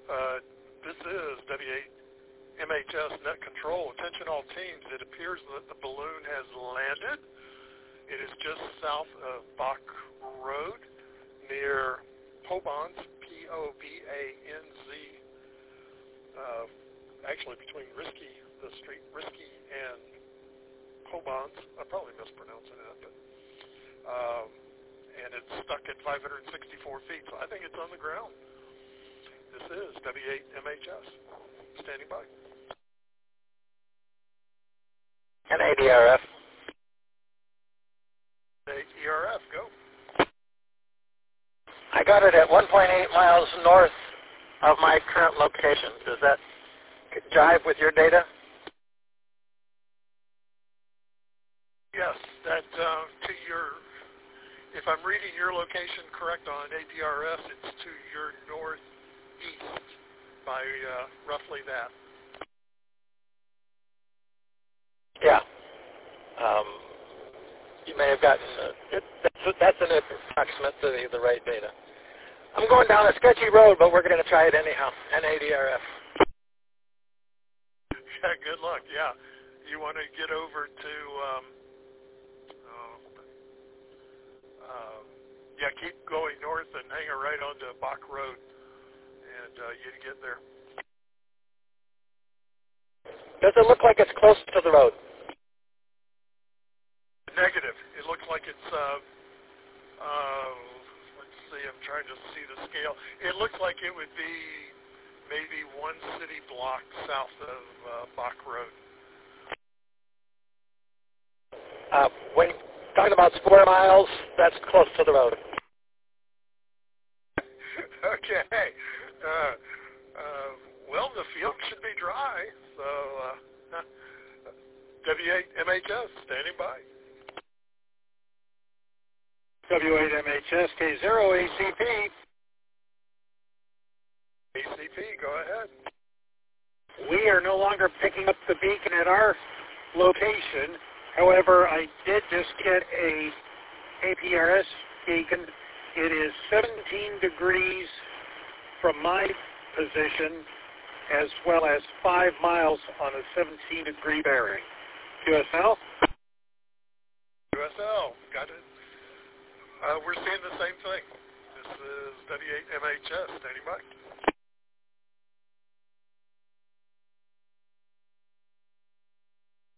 This is W8MHS Net Control. Attention all teams. It appears that the balloon has landed. It is just south of Bach Road near Pobanz, P-O-B-A-N-Z, actually between the street Risky and Pobanz. I'm probably mispronouncing that, but and it's stuck at 564 feet, so I think it's on the ground. This is W8MHS, standing by. NADRF. ERF, go. I got it at 1.8 miles north of my current location. Does that jive with your data? Yes, that to your, if I'm reading your location correct on APRS, it's to your northeast by roughly that. Yeah. You may have gotten, that's an approximate to the right data. I'm going down a sketchy road, but we're going to try it anyhow, NADRF. Yeah, good luck, yeah. You want to get over to, yeah, keep going north and hang a right onto Bach Road, and you get there. Does it look like it's close to the road? Negative. It looks like it's, let's see, I'm trying to see the scale. It looks like it would be maybe one city block south of Bach Road. When talking about square miles, that's close to the road. Okay. Well, the field should be dry, so W8MHS, standing by. W8MHS K0 ACP. ACP, go ahead. We are no longer picking up the beacon at our location. However, I did just get a APRS beacon. It is 17 degrees from my position, as well as 5 miles on a 17-degree bearing. QSL? QSL, got it. We're seeing the same thing. This is W8MHS, standing by.